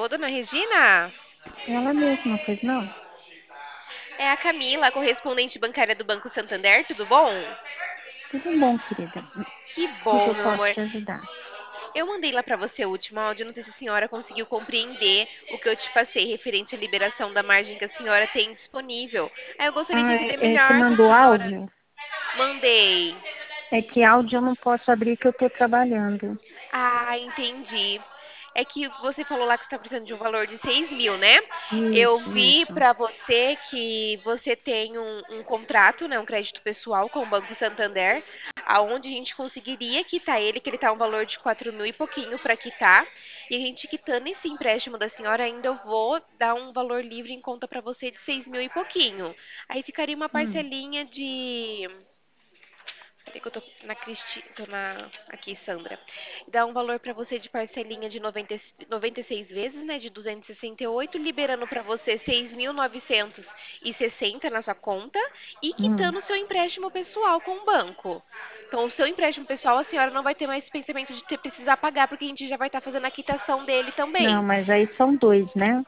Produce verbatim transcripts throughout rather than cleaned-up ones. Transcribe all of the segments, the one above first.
Alô, dona Regina? Ela mesma, pois não? É a Camila, correspondente bancária do Banco Santander, tudo bom? Tudo bom, querida. O Que que que bom, eu meu posso amor. te ajudar? Eu mandei lá pra você o último áudio, não sei se a senhora conseguiu compreender o que eu te passei referente à liberação da margem que a senhora tem disponível. Aí eu gostaria de Ah, entender é, é, você melhor se a mandou senhora... áudio? Mandei. É que áudio eu não posso abrir que eu tô trabalhando. Ah, entendi. É que você falou lá que você está precisando de um valor de seis mil, né? Eu Isso, vi isso. para você que você tem um, um contrato, né, um crédito pessoal com o Banco Santander, aonde a gente conseguiria quitar ele, que ele está um valor de quatro mil e pouquinho para quitar. E a gente quitando esse empréstimo da senhora, ainda eu vou dar um valor livre em conta para você de seis mil e pouquinho. Aí ficaria uma Hum, parcelinha de Peraí que eu tô na Cristi, tô na aqui, Sandra. Dá um valor pra você de parcelinha de noventa, e- noventa e seis vezes, né, de duzentos e sessenta e oito, liberando pra você seis mil novecentos e sessenta na sua conta e hum. quitando o seu empréstimo pessoal com o banco. Então, o seu empréstimo pessoal, a senhora não vai ter mais esse pensamento de ter precisar pagar, porque a gente já vai estar fazendo a quitação dele Não, também. mas aí são dois, né?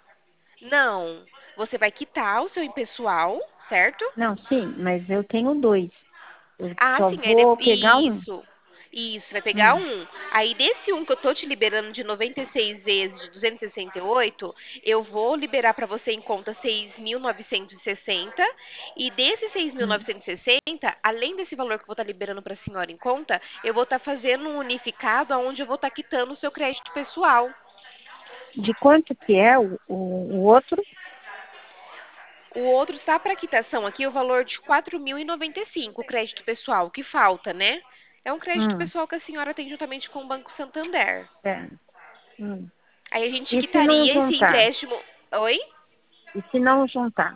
Não, você vai quitar o seu pessoal, certo? Não, sim, mas eu tenho dois. Eu Ah, só sim, aí de- vou pegar um. isso. Isso, vai pegar Hum, um. Aí desse um que eu tô te liberando de noventa e seis vezes de duzentos e sessenta e oito, eu vou liberar para você em conta seis mil novecentos e sessenta. E desses hum. seis mil novecentos e sessenta, além desse valor que eu vou estar liberando para a senhora em conta, eu vou estar fazendo um unificado onde eu vou estar quitando o seu crédito pessoal. De quanto que é o, o, o outro? O outro está para quitação aqui o valor de quatro mil e noventa e cinco, o crédito pessoal, que falta, né? É um crédito Hum, pessoal que a senhora tem juntamente com o Banco Santander. é. Hum. Aí a gente E se não quitaria esse juntar? empréstimo. Oi? E se não juntar?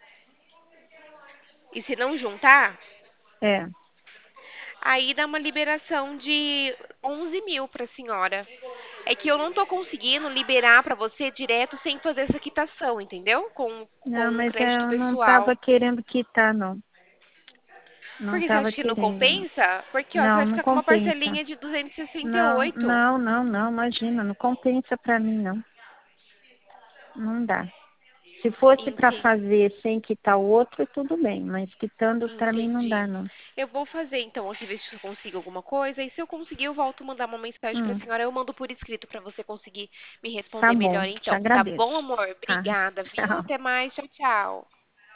E se não juntar, É. aí dá uma liberação de onze mil para a senhora. É que eu não tô conseguindo liberar para você direto sem fazer essa quitação, entendeu? Com, com Não, um mas é, crédito eu não pessoal. estava querendo quitar, não. Por Não que você estava acha que não querendo, não. compensa? Porque, ó, você Não, vai não ficar com uma compensa. parcelinha de duzentos e sessenta e Não, oito. não, não, não, imagina, não compensa para mim, não. Não dá. Se fosse para Entendi. fazer sem quitar o outro, tudo bem, mas quitando para mim não dá, Entendi. não. Eu vou fazer então aqui ver se eu consigo alguma coisa. E se eu conseguir, eu volto a mandar uma mensagem para a Hum, senhora. Eu mando por escrito para você conseguir me tá responder bom, melhor te então. Tá agradeço. bom, amor? Tá, Obrigada, viu? tchau. Até mais. Tchau, tchau.